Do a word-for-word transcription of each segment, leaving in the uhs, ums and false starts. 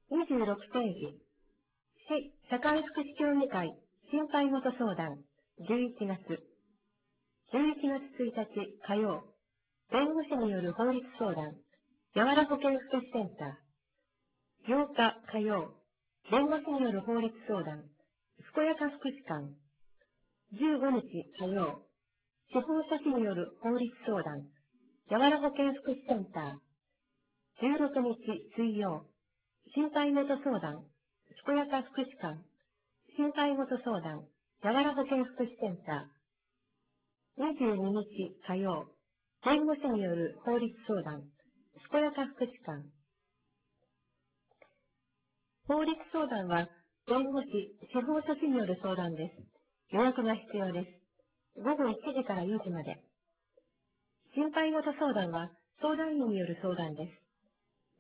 にじゅうろくページ。市社会福祉協議会心配ごと相談じゅういちがつ。じゅういちがつついたち火曜。弁護士による法律相談。やわら保健福祉センター。ようか火曜。弁護士による法律相談。健やか福祉館。じゅうごにち火曜。司法書士による法律相談。やわら保健福祉センター。じゅうろくにち水曜。心配ごと相談。健やか福祉館。心配ごと相談。やわら保健福祉センター。にじゅうににち火曜。弁護士による法律相談。健やか福祉館。法律相談は、弁護士、司法書士による相談です。予約が必要です。ごごいちじからよじまで。心配ごと相談は、相談員による相談です。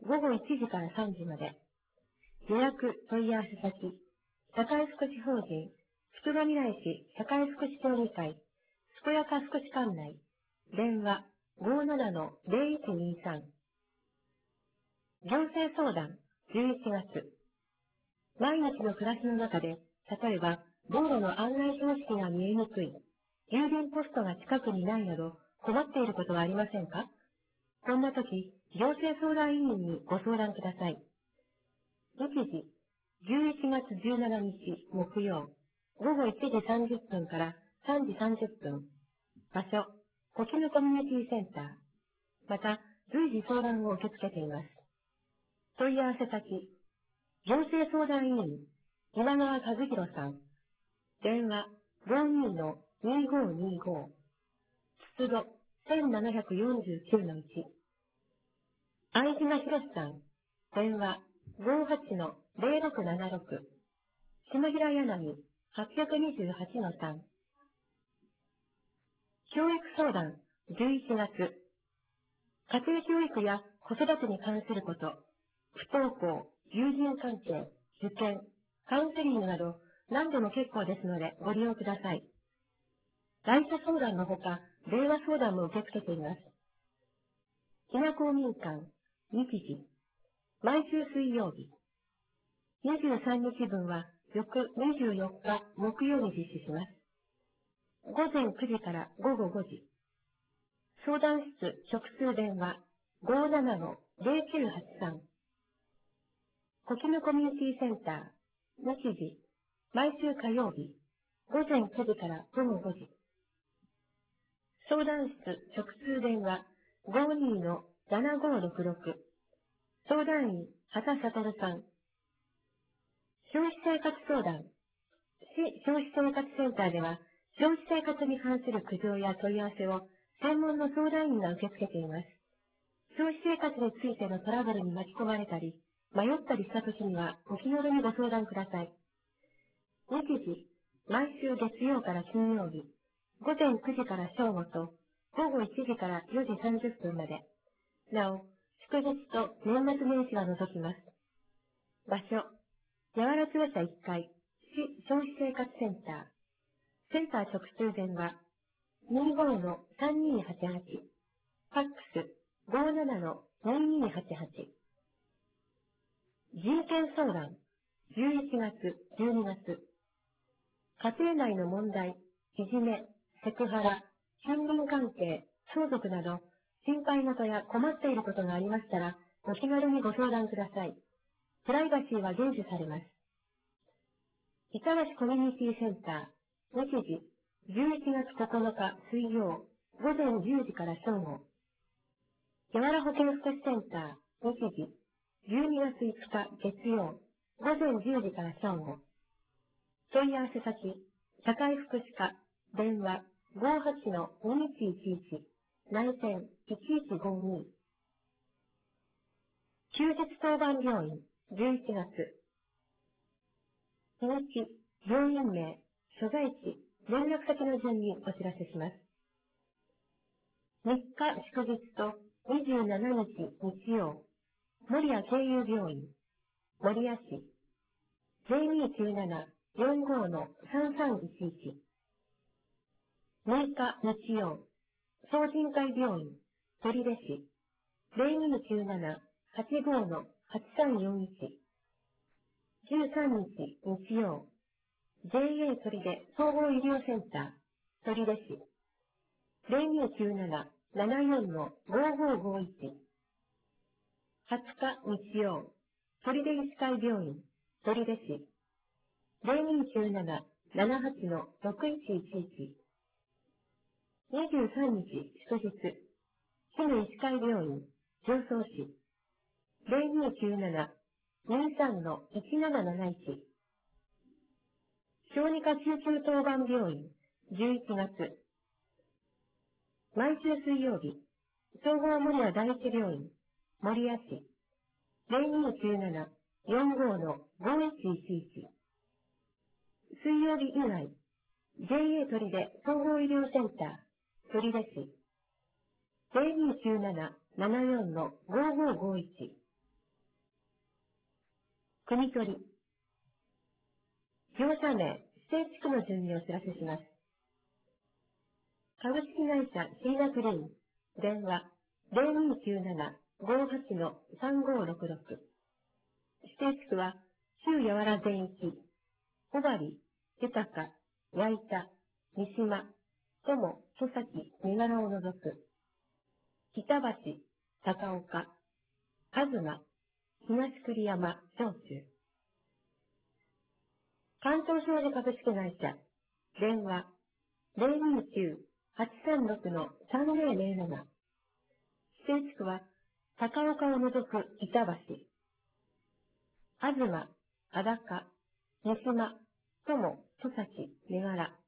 ごごいちじからさんじまで。予約問い合わせ先、社会福祉法人、つくばみらい市社会福祉協議会、健やか福祉館内、電話 ごーななのぜろいちにさん。行政相談じゅういちがつ。毎日の暮らしの中で、例えば、道路の案内標識が見えにくい、郵便ポストが近くにないなど、困っていることはありませんか？こんな時、行政相談委員にご相談ください。日時、じゅういちがつじゅうしちにち木曜、ごごいちじさんじゅっぷんからさんじさんじゅっぷん。場所、コキヌコミュニティセンター。また、随時相談を受け付けています。問い合わせ先、行政相談委員、今川和弘さん。電話、ごーにーのにーごーにーごー。出土、せんななひゃくよんじゅうきゅうのいち。相島博さん。電話、ごーはちのぜろろくななろく。下平柳、はっぴゃくにじゅうはちのさん。教育相談、じゅういちがつ。家庭教育や子育てに関すること、不登校、友人関係、受験、カウンセリングなど何でも結構ですのでご利用ください。来社相談のほか、電話相談も受け付けています。ひな公民館、日時、毎週水曜日。にじゅうさんにちぶんは翌にじゅうよっか木曜に実施します。ごぜんくじからごごごじ。相談室直通電話 ごーななのぜろきゅうはちさん。コキヌコミュニティセンター、日時、毎週火曜日、ごぜんくじからごごごじ。相談室直通電話 ごーにーのななごーろくろく。相談員、畑悟さん。消費生活相談。市消費生活センターでは、消費生活に関する苦情や問い合わせを専門の相談員が受け付けています。消費生活についてのトラブルに巻き込まれたり、迷ったりしたときにはお気軽にご相談ください。日時、毎週月曜から金曜日、ごぜんくじから正午と、ごごいちじからよじさんじゅっぷんまで。なお、祝日と年末年始は除きます。場所、やわら庁舎いっかい、市消費生活センター。センター直通電話、にーごーのさんにーはちはち。ファックス、ごーななのにーにーはちはち。人権相談、じゅういちがつ、じゅうにがつ。家庭内の問題、いじめ、セクハラ、近隣関係、相続など、心配事や困っていることがありましたら、お気軽にご相談ください。プライバシーは厳守されます。板橋コミュニティセンター、日時、じゅういちがつここのか水曜、ごぜんじゅうじから正午。やわら保健福祉センター、日時、じゅうにがついつか月曜、ごぜんじゅうじから正午。問い合わせ先、社会福祉課、電話、ごーはちのにいちいちいち、内線いちいちごに。休日当番病院、じゅういちがつ。日にち、病院名、所在地、連絡先の順にお知らせします。みっか祝日とにじゅうしちにち日曜、守谷経由病院、守谷市、ぜろにきゅうなな よんごのさんさんいちいち。むいか日曜、総人会病院、取手市、ぜろにきゅうなな はちごのはちさんよんいち。 じゅうさんにち日曜、ジェーエー 取手総合医療センター、取手市、ゼロにきゅうなな ななよん ごごごいち。はつか日曜、取手医師会病院、取手市、ゼロにきゅうなな ななはち ろくいちいちいち。にじゅうさんにち祝日、市の医師会病院、常総市、ゼロにきゅうなな にさん いちなななないち。小児科救急当番病院、じゅういちがつ。毎週水曜日、総合守谷第一病院、守谷市、ゼロにきゅうなな よんごのごいちいちいち。水曜日以外、ジェーエー 取手総合医療センター、取手市、ゼロにきゅうなな ななよんのごごごいち。国取り。業者名、指定地区の順にお知らせします。株式会社シーナクリーン、電話ゼロにきゅうなな ごはちのさんごろくろく。指定地区は、旧八原全域、小針、豊か、矢板、三島、友、戸崎、身柄を除く。北橋、高岡、東、東栗山、小中。関東商事株式会社、電話ゼロにきゅう はちさんろくのさんぜろぜろなな。指定地区は、高岡を除く板橋、東、足高、三島、友、戸崎、身柄。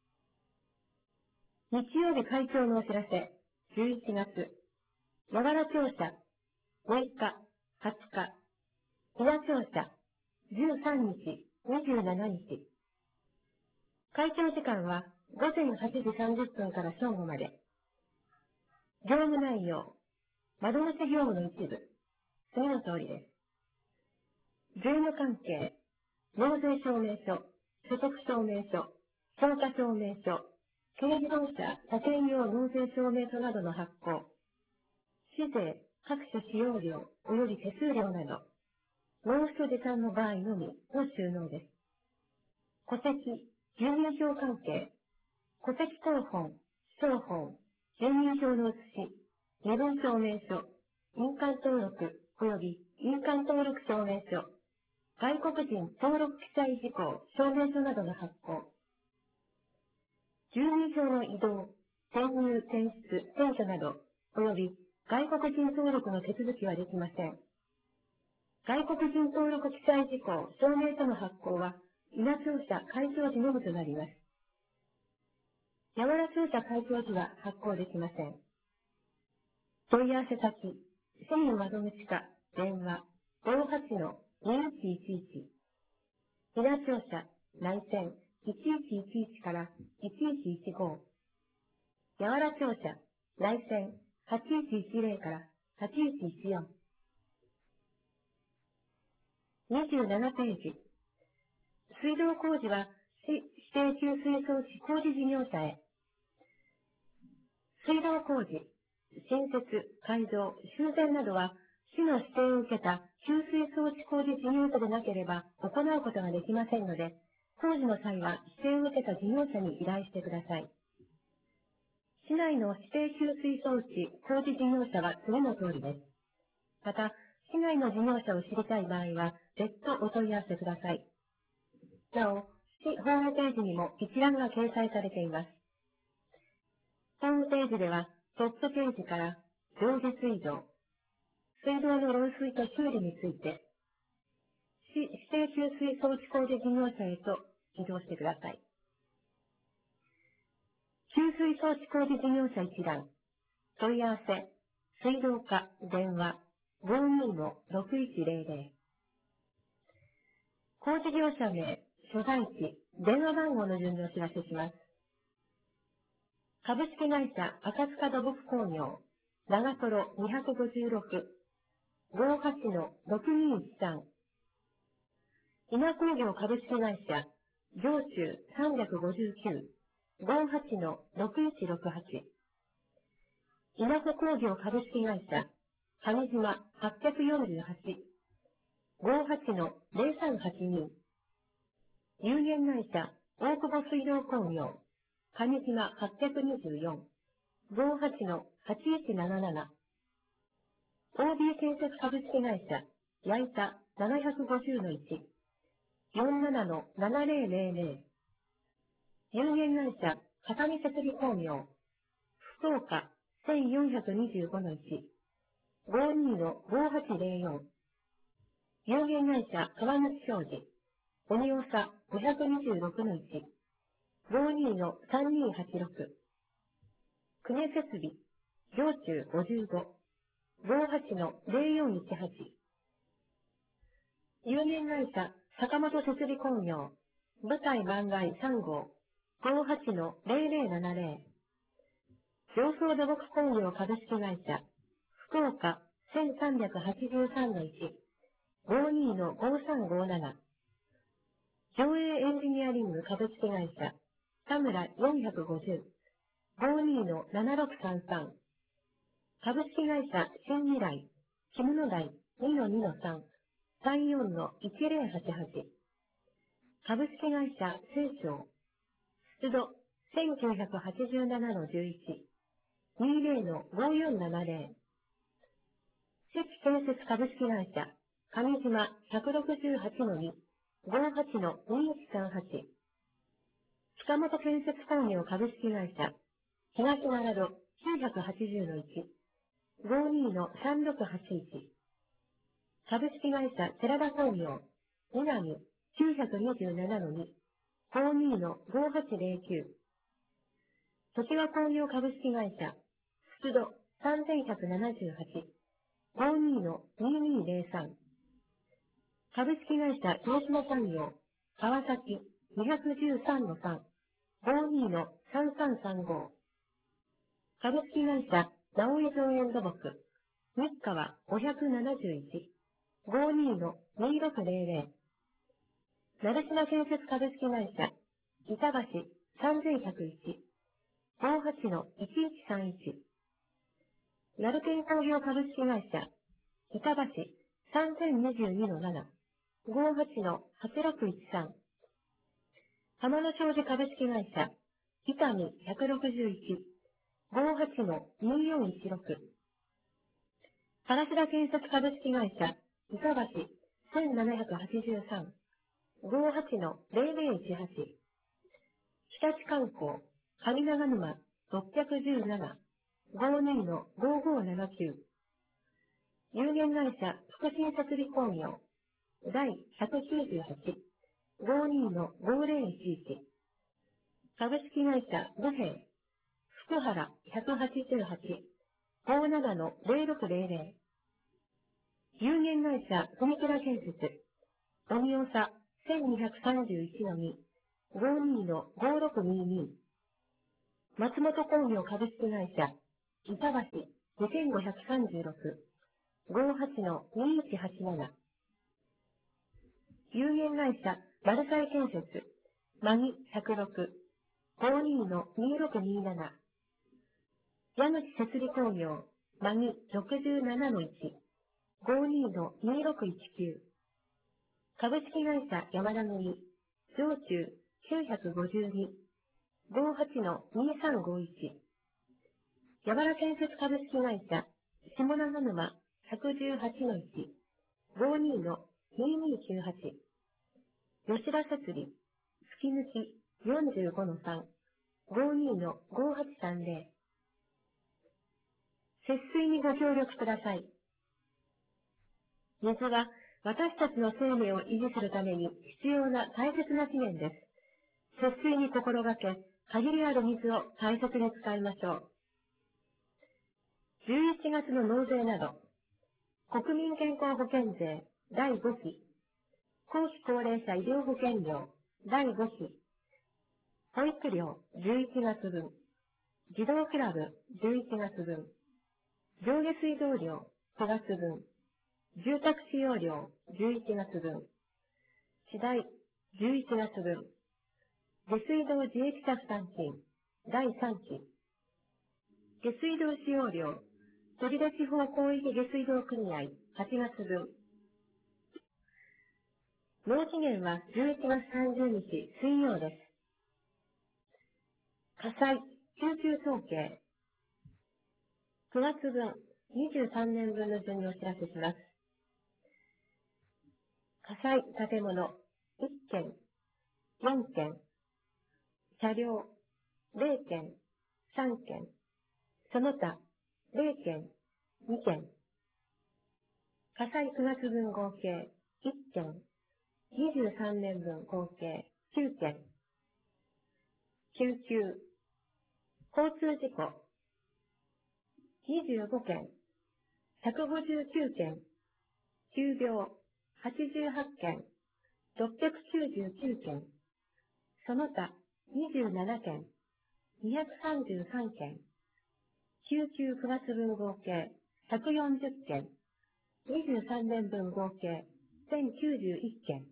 日曜日会長のお知らせ、じゅういちがつ、和原庁舎、むいか、はつか、ひな庁舎、じゅうさんにち、にじゅうしちにち。会長時間は午前はちじさんじゅっぷんから正午まで。業務内容、窓口業務の一部、次の通りです。税務関係、納税証明書、所得証明書、評価証明書、軽自動車車検用納税証明書などの発行、市税、各種使用料及び手数料など、納付書持参の場合のみの収納です。戸籍、住民票関係、戸籍謄本、商本、住民票の写し、身分証明書、印鑑登録及び印鑑登録証明書、外国人登録記載事項証明書などの発行、住民票の移動、転入、転出、転居など、及び外国人登録の手続きはできません。外国人登録記載事項証明書の発行は、稲庁舎会長時のみとなります。八原庁舎会長時は発行できません。問い合わせ先、市民窓口課、電話、ごはちのにいちいちいち。稲庁舎、内線、いちいちいちいちからいちいちいちご。八原庁舎、内線、はちいちいちゼロからはちいちいちよん。にじゅうななページ。水道工事は市指定給水装置工事事業者へ。水道工事、新設、改造、修繕などは、市の指定を受けた給水装置工事事業者でなければ行うことができませんので、工事の際は指定を受けた事業者に依頼してください。市内の指定給水装置工事事業者は次の通りです。また、市内の事業者を知りたい場合は、別途お問い合わせください。なお、市ホームページにも一覧が掲載されています。ホームページでは、トップページから常時水道、水道の漏水と修理について、市指定給水装置工事事業者へと移動してください。給水装置工事事業者一覧、問い合わせ、水道課電話 ごにのろくいちゼロゼロ。工事業者名、所在地、電話番号の順にお知らせします。株式会社赤塚土木工業、長瀞にごろく、ごはちのろくにいちさん。稲工業株式会社、上中さんごきゅう、ごはちのろくいちろくはち。稲穂工業株式会社、上島はっぴゃくよんじゅうはち、 ごはちのぜろさんはちに。有限会社大久保水道工業、上島はっぴゃくにじゅうよん。ごはちのはちいちなななな。オービー 建設株式会社、矢板ななひゃくごじゅうのいち。よんななのななぜろぜろぜろ。有限会社、片見設備工業、福岡せんよんひゃくにじゅうごのいち。ごにのごはちぜろよん。有限会社、川口商事、鬼長ごひゃくにじゅうろくのいち。ごにのさんにーはちろく。国設備、上中ごじゅうご。ごはちのぜろよんいちはち。有限会社、坂本設備工業、舞台番外さん号、ごはちのぜろぜろななぜろ。上層土木工業株式会社、福岡せんさんびゃくはちじゅうさんのいち。ごにのごさんごなな。上映エンジニアリング株式会社、田村よんひゃくごじゅう。ごにのななろくさんさん。株式会社新未来、木物台にのにのさん、さんよんのいちぜろはちはち。株式会社清少、出土せんきゅうひゃくはちじゅうななのじゅういち、にじゅうのごよんななぜろ。関建設株式会社、上島ひゃくろくじゅうはちのに、ごはちのにいちさんはち。塚本建設工業株式会社、東奈良戸きゅうひゃくはちじゅうのいち、ごにのさんろくはちいち。株式会社寺田工業、南きゅうひゃくにじゅうななのに、ごにのごはちぜろきゅう。時和工業株式会社、出土さんぜんひゃくななじゅうはち、ごにのににぜろさん。株式会社東島産業、川崎にひゃくじゅうさんのさん、ごにのさんさんさんご。株式会社直江造園土木、日川ごひゃくななじゅういち、ごにのにろくぜろぜろ。成島建設株式会社、板橋さんぜんひゃくいち、ごはちのいちいちさんいち。鳴天工業株式会社、板橋さんぜんにじゅうにのなな、ごはちのはちろくいちさん。浜野商事株式会社、伊丹ひゃくろくじゅういち、ごはちのによんいちろく。原田建設株式会社、板橋せんななひゃくはちじゅうさん、ごはちのぜろぜろいちはち。日立観光、上長沼ろっぴゃくじゅうなな、ごにのごごななきゅう。有限会社福新設備工業、だいひゃくきゅうじゅうはち、ごにのごぜろいちいち。株式会社五平、福原ひゃくはちじゅうはち、ごななのぜろろくぜろぜろ。有限会社文倉建設、鬼長せんにひゃくさんじゅういちのに、ごにのごろくにに。松本工業株式会社、板橋にせんごひゃくさんじゅうろく、ごはちのにいちはちなな。有限会社マルサイ建設、マギひゃくろく、ごにのにろくになな。矢口設備工業、マギろくじゅうななのいち、ごにのにろくいちきゅう。株式会社山田組、上中きゅうひゃくごじゅうに、ごはちのにさんごいち。山田建設株式会社、下長沼ひゃくじゅうはちのいち、ごにのににきゅうはち。吉田設備、吹き抜きよんじゅうごのさん、ごにのごはちさんぜろ。節水にご協力ください。水は私たちの生命を維持するために必要な大切な資源です。節水に心がけ、限りある水を大切に使いましょう。じゅういちがつの納税など、国民健康保険税だいごき、後期高齢者医療保険料だいごき、保育料じゅういちがつぶん、児童クラブじゅういちがつぶん、上下水道料ごがつぶん、住宅使用料じゅういちがつぶん、地代じゅういちがつぶん、下水道自益者負担金だいさんき、下水道使用料取手地方広域下水道組合はちがつぶん、 納期限はじゅういちがつさんじゅうにち水曜です。火災、救急統計。くがつぶん、にじゅうさんねんぶんの順にお知らせします。火災建物いっけん、よんけん、車両れいけん、さんけん、その他れいけん、にけん。火災くがつぶん合計いっけん、にじゅうさんねんぶん合計きゅうけん。救急、交通事故にじゅうごけん、ひゃくごじゅうきゅうけん、急病はちじゅうはちけん、ろっぴゃくきゅうじゅうきゅうけん、その他にじゅうななけん、にひゃくさんじゅうさんけん、救急くがつぶん合計ひゃくよんじゅっけん、にじゅうさんねんぶん合計せんきゅうじゅういっけん。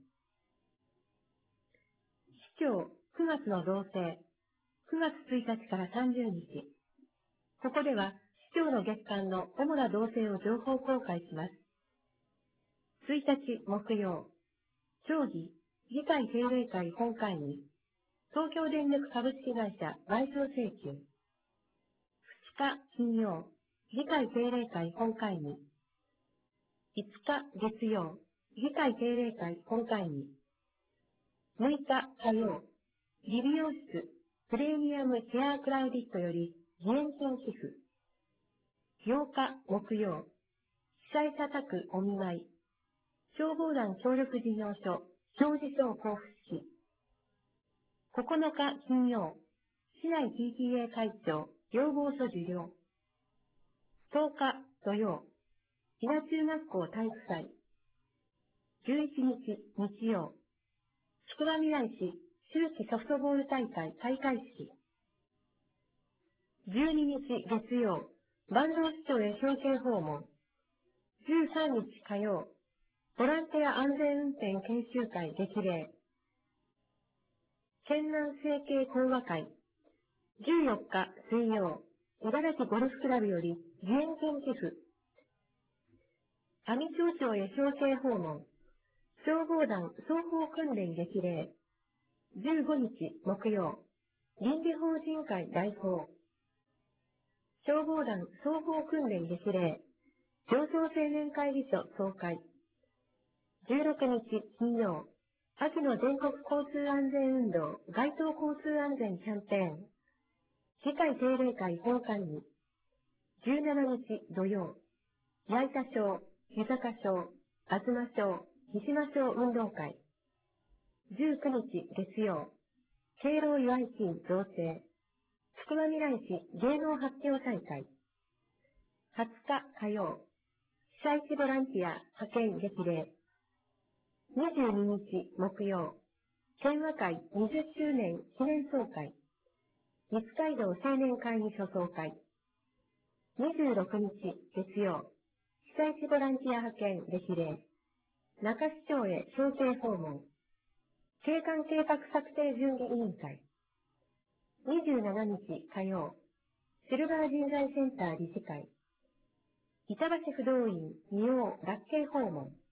市長くがつの動静、くがつついたちからさんじゅうにち。ここでは市長の月間の主な動静を情報公開します。ついたち木曜、町議、議会定例会本会議、東京電力株式会社賠償請求。ふつか金曜、議会定例会本会議。いつか月曜、議会定例会本会議。むいか火曜、理美容室プレミアムヘアクラウディットより義援金寄付。ようか木曜、被災者宅お見舞い。消防団協力事業所表示書を交付し。ここのか金曜、市内 ピーティーエー 会長要望書受領。とおか土曜、伊那中学校体育祭。じゅういちにち日曜、宿場未来市秋季ソフトボール大会開会式。じゅうににち月曜、坂東市長へ表敬訪問。じゅうさんにち火曜、ボランティア安全運転研修会激励。県南整形講話会。じゅうよっか水曜、茨城ゴルフクラブより義援金寄付。阿見町長へ表敬訪問。消防団双方訓練激励。じゅうごにち木曜、倫理法人会代表。消防団双方訓練激励。上層青年会議所総会。じゅうろくにち金曜、秋の全国交通安全運動街頭交通安全キャンペーン。議会定例会本会議。じゅうしちにち土曜、矢板町、日坂町、東町、三島町運動会。じゅうくにち月曜、敬老祝い金贈呈。つくばみらい市芸能発表大会。はつか火曜、被災地ボランティア派遣激励。にじゅうににち木曜、県和会にじゅっしゅうねん記念総会。三街道青年会議所総会。にじゅうろくにち月曜、被災地ボランティア派遣激励。中市長へ表敬訪問。景観計画策定準備委員会。にじゅうしちにち火曜、シルバー人材センター理事会。板橋不動院仁王楽慶訪問。